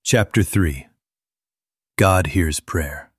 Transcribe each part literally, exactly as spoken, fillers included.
Chapter three. God hears prayer.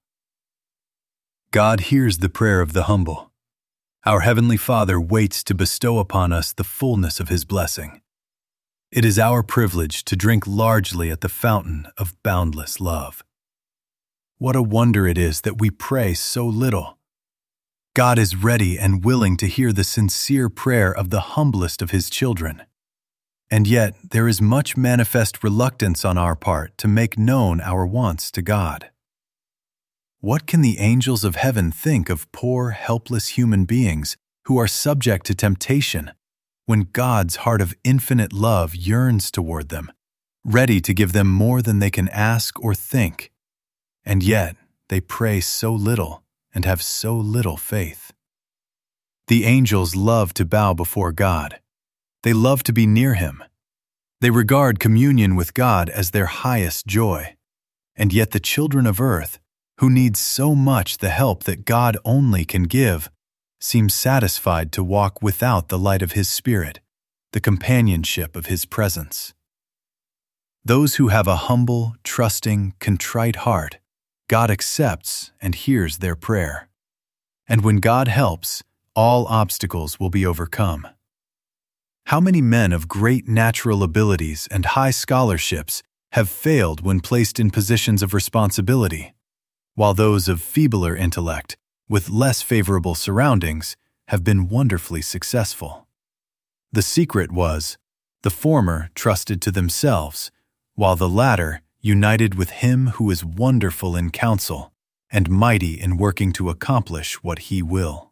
God hears the prayer of the humble. Our Heavenly Father waits to bestow upon us the fullness of His blessing. It is our privilege to drink largely at the fountain of boundless love. What a wonder it is that we pray so little. God is ready and willing to hear the sincere prayer of the humblest of His children. And yet, there is much manifest reluctance on our part to make known our wants to God. What can the angels of heaven think of poor, helpless human beings who are subject to temptation when God's heart of infinite love yearns toward them, ready to give them more than they can ask or think? And yet, they pray so little and have so little faith. The angels love to bow before God. They love to be near Him. They regard communion with God as their highest joy. And yet the children of earth, who need so much the help that God only can give, seem satisfied to walk without the light of His Spirit, the companionship of His presence. Those who have a humble, trusting, contrite heart, God accepts and hears their prayer. And when God helps, all obstacles will be overcome. How many men of great natural abilities and high scholarships have failed when placed in positions of responsibility, while those of feebler intellect, with less favorable surroundings, have been wonderfully successful? The secret was, the former trusted to themselves, while the latter united with Him who is wonderful in counsel and mighty in working to accomplish what He will.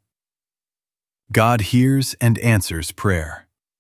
God hears and answers prayer.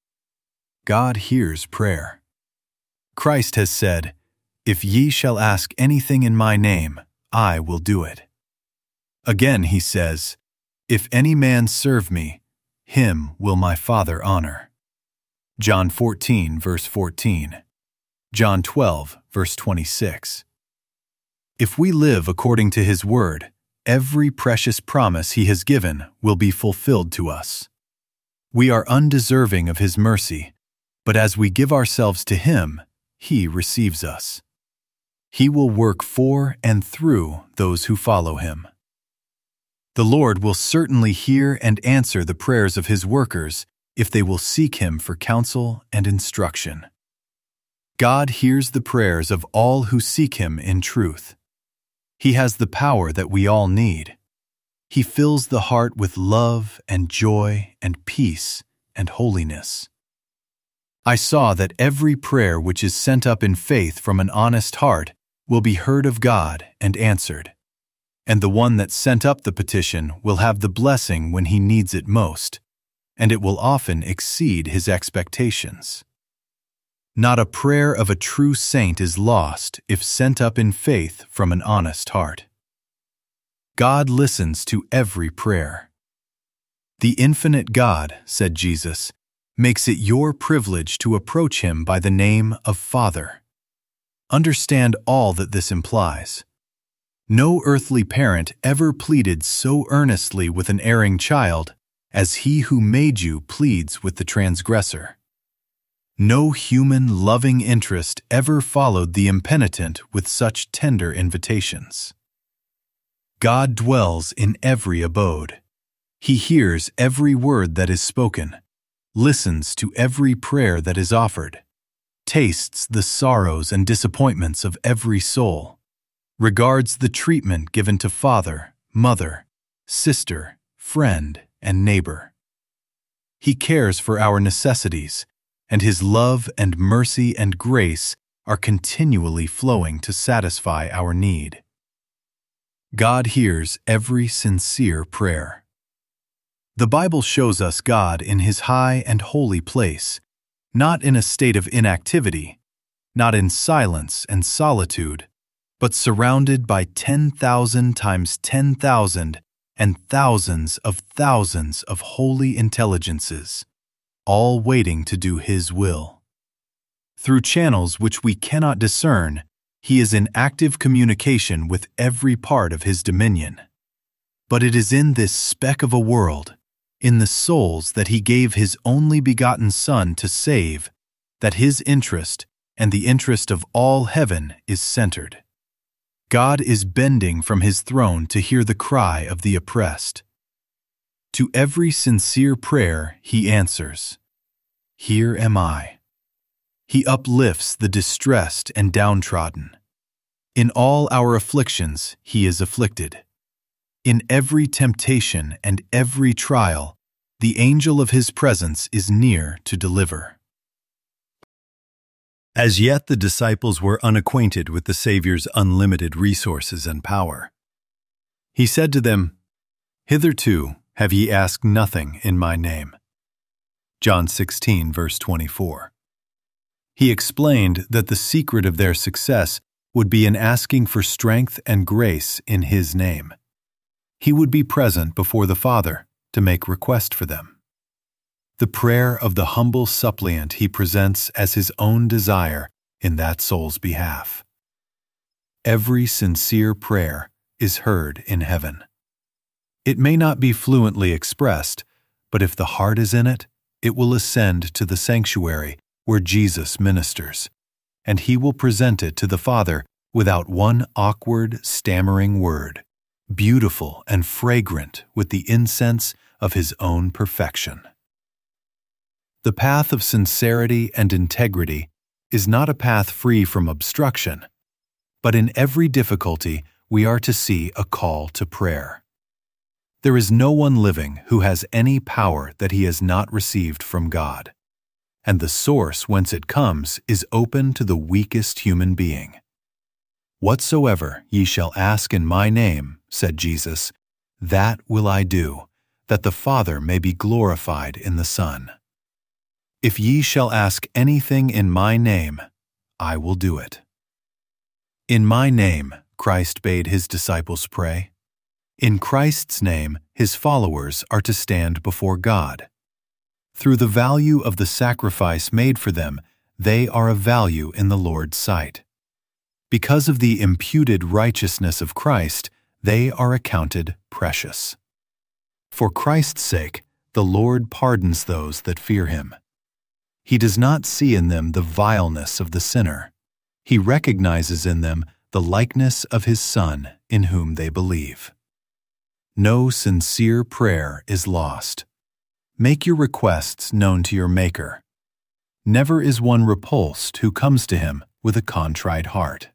God hears prayer. Christ has said, "If ye shall ask anything in my name, I will do it." Again He says, "If any man serve me, him will my Father honor." John fourteen, verse fourteen. John twelve, verse twenty-six. If we live according to His word, every precious promise He has given will be fulfilled to us. We are undeserving of His mercy, but as we give ourselves to Him, He receives us. He will work for and through those who follow Him. The Lord will certainly hear and answer the prayers of His workers if they will seek Him for counsel and instruction. God hears the prayers of all who seek Him in truth. He has the power that we all need. He fills the heart with love and joy and peace and holiness. I saw that every prayer which is sent up in faith from an honest heart will be heard of God and answered. And the one that sent up the petition will have the blessing when he needs it most, and it will often exceed his expectations. Not a prayer of a true saint is lost if sent up in faith from an honest heart. God listens to every prayer. The infinite God, said Jesus, makes it your privilege to approach Him by the name of Father. Understand all that this implies. No earthly parent ever pleaded so earnestly with an erring child as He who made you pleads with the transgressor. No human loving interest ever followed the impenitent with such tender invitations. God dwells in every abode. He hears every word that is spoken, listens to every prayer that is offered, tastes the sorrows and disappointments of every soul, regards the treatment given to father, mother, sister, friend, and neighbor. He cares for our necessities, and His love and mercy and grace are continually flowing to satisfy our need. God hears every sincere prayer. The Bible shows us God in His high and holy place, not in a state of inactivity, not in silence and solitude, but surrounded by ten thousand times ten thousand and thousands of thousands of holy intelligences, all waiting to do His will. Through channels which we cannot discern, He is in active communication with every part of His dominion. But it is in this speck of a world, in the souls that He gave His only begotten Son to save, that His interest, and the interest of all heaven is centered. God is bending from his throne to hear the cry of the oppressed. To every sincere prayer he answers, "Here am I." He uplifts the distressed and downtrodden. In all our afflictions he is afflicted. In every temptation and every trial, the angel of his presence is near to deliver. As yet the disciples were unacquainted with the Savior's unlimited resources and power. He said to them, "Hitherto have ye asked nothing in my name." John sixteen, verse twenty-four. He explained that the secret of their success would be in asking for strength and grace in his name. He would be present before the Father to make request for them. The prayer of the humble suppliant he presents as his own desire in that soul's behalf. Every sincere prayer is heard in heaven. It may not be fluently expressed, but if the heart is in it, it will ascend to the sanctuary where Jesus ministers, and he will present it to the Father without one awkward, stammering word, beautiful and fragrant with the incense of his own perfection. The path of sincerity and integrity is not a path free from obstruction, but in every difficulty we are to see a call to prayer. There is no one living who has any power that he has not received from God, and the source whence it comes is open to the weakest human being. "Whatsoever ye shall ask in my name," said Jesus, "that will I do, that the Father may be glorified in the Son. If ye shall ask anything in my name, I will do it." In my name, Christ bade his disciples pray. In Christ's name, his followers are to stand before God. Through the value of the sacrifice made for them, they are of value in the Lord's sight. Because of the imputed righteousness of Christ, they are accounted precious. For Christ's sake, the Lord pardons those that fear him. He does not see in them the vileness of the sinner. He recognizes in them the likeness of his Son in whom they believe. No sincere prayer is lost. Make your requests known to your Maker. Never is one repulsed who comes to him with a contrite heart.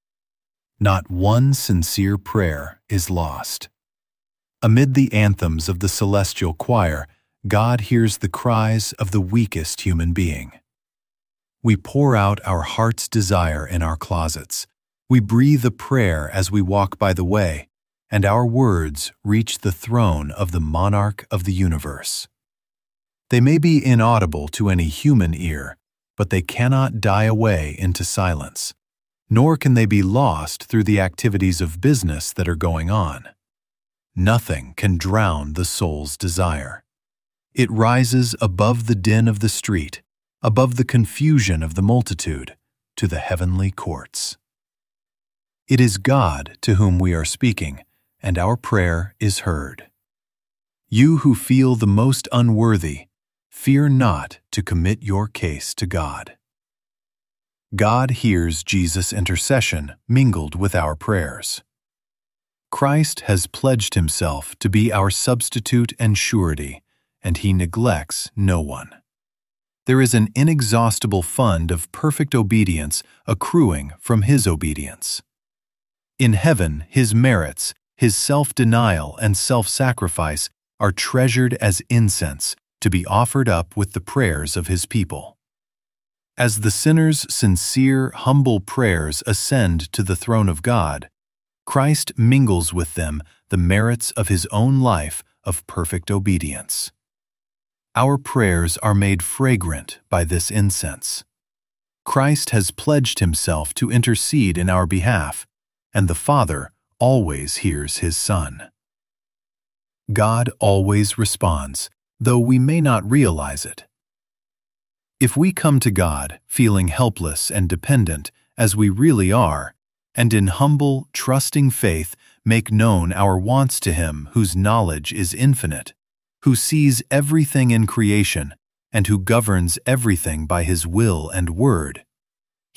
Not one sincere prayer is lost. Amid the anthems of the celestial choir, God hears the cries of the weakest human being. We pour out our heart's desire in our closets. We breathe a prayer as we walk by the way, and our words reach the throne of the monarch of the universe. They may be inaudible to any human ear, but they cannot die away into silence, nor can they be lost through the activities of business that are going on. Nothing can drown the soul's desire. It rises above the din of the street, above the confusion of the multitude, to the heavenly courts. It is God to whom we are speaking, and our prayer is heard. You who feel the most unworthy, fear not to commit your case to God. God hears Jesus' intercession mingled with our prayers. Christ has pledged himself to be our substitute and surety, and he neglects no one. There is an inexhaustible fund of perfect obedience accruing from his obedience. In heaven, his merits, his self-denial and self-sacrifice are treasured as incense to be offered up with the prayers of his people. As the sinner's sincere, humble prayers ascend to the throne of God, Christ mingles with them the merits of his own life of perfect obedience. Our prayers are made fragrant by this incense. Christ has pledged himself to intercede in our behalf, and the Father always hears his Son. God always responds, though we may not realize it. If we come to God feeling helpless and dependent, as we really are, and in humble, trusting faith make known our wants to him whose knowledge is infinite, who sees everything in creation, and who governs everything by his will and word,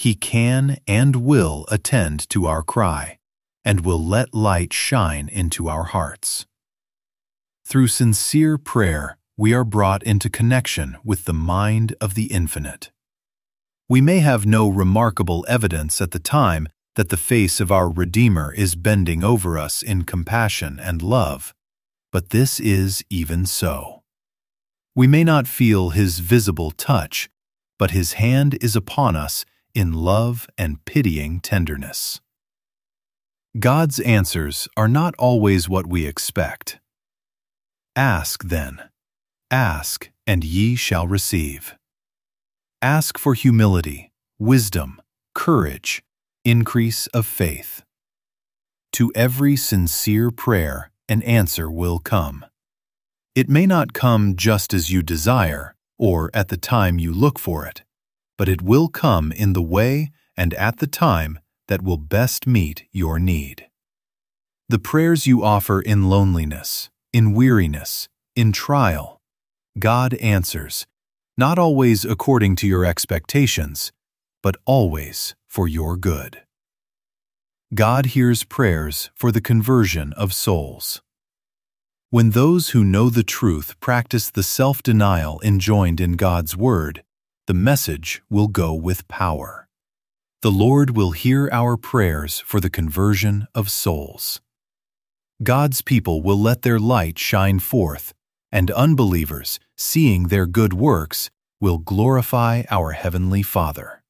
He can and will attend to our cry, and will let light shine into our hearts. Through sincere prayer, we are brought into connection with the mind of the infinite. We may have no remarkable evidence at the time that the face of our Redeemer is bending over us in compassion and love, but this is even so. We may not feel His visible touch, but His hand is upon us in love and pitying tenderness. God's answers are not always what we expect. Ask then, ask, and ye shall receive. Ask for humility, wisdom, courage, increase of faith. To every sincere prayer, an answer will come. It may not come just as you desire, or at the time you look for it, but it will come in the way and at the time that will best meet your need. The prayers you offer in loneliness, in weariness, in trial, God answers, not always according to your expectations, but always for your good. God hears prayers for the conversion of souls. When those who know the truth practice the self-denial enjoined in God's Word, the message will go with power. The Lord will hear our prayers for the conversion of souls. God's people will let their light shine forth, and unbelievers, seeing their good works, will glorify our Heavenly Father.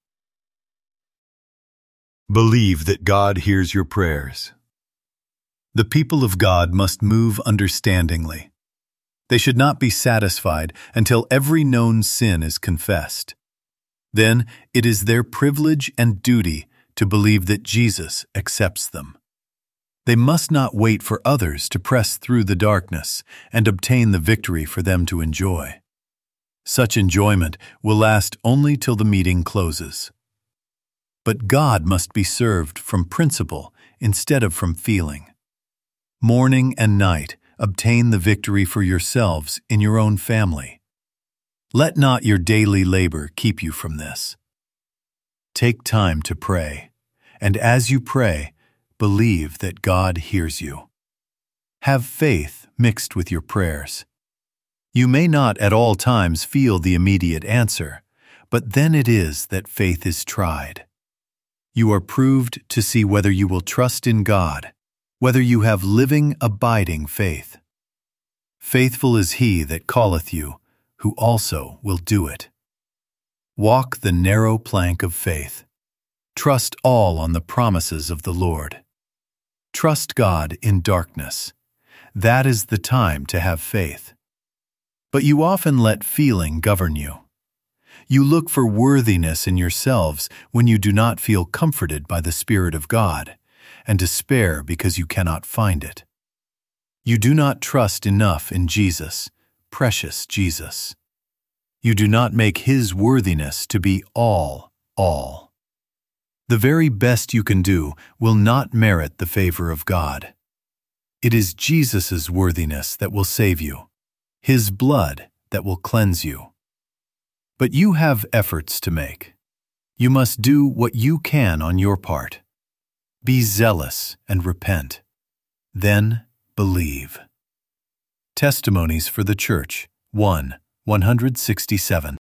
Believe that God hears your prayers. The people of God must move understandingly. They should not be satisfied until every known sin is confessed. Then it is their privilege and duty to believe that Jesus accepts them. They must not wait for others to press through the darkness and obtain the victory for them to enjoy. Such enjoyment will last only till the meeting closes. But God must be served from principle instead of from feeling. Morning and night, obtain the victory for yourselves in your own family. Let not your daily labor keep you from this. Take time to pray, and as you pray, believe that God hears you. Have faith mixed with your prayers. You may not at all times feel the immediate answer, but then it is that faith is tried. You are proved to see whether you will trust in God, whether you have living, abiding faith. Faithful is He that calleth you, who also will do it. Walk the narrow plank of faith. Trust all on the promises of the Lord. Trust God in darkness. That is the time to have faith. But you often let feeling govern you. You look for worthiness in yourselves when you do not feel comforted by the Spirit of God, and despair because you cannot find it. You do not trust enough in Jesus, precious Jesus. You do not make His worthiness to be all, all. The very best you can do will not merit the favor of God. It is Jesus' worthiness that will save you, His blood that will cleanse you. But you have efforts to make. You must do what you can on your part. Be zealous and repent. Then believe. Testimonies for the Church, one, one sixty-seven.